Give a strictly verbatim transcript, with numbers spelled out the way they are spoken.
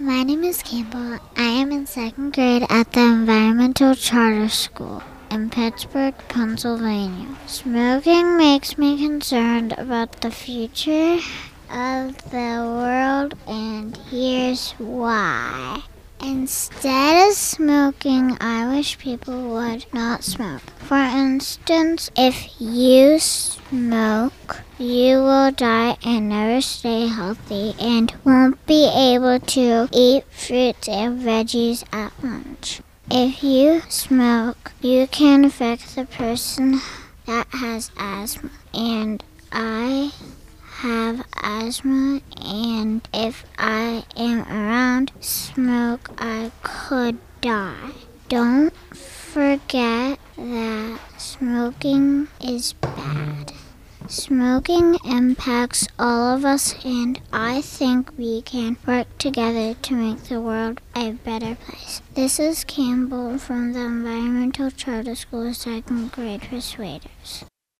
My name is Campbell. I am in second grade at the Environmental Charter School in Pittsburgh, Pennsylvania. Smoking makes me concerned about the future of the world, and here's why. Instead of smoking, I wish people would not smoke. For instance, if you smoke, you will die and never stay healthy and won't be able to eat fruits and veggies at lunch. If you smoke, you can affect the person that has asthma, and I have asthma, and if I am around smoke, I could die. Don't forget that smoking is bad. Smoking impacts all of us, and I think we can work together to make the world a better place. This is Campbell from the Environmental Charter School second grade Persuaders.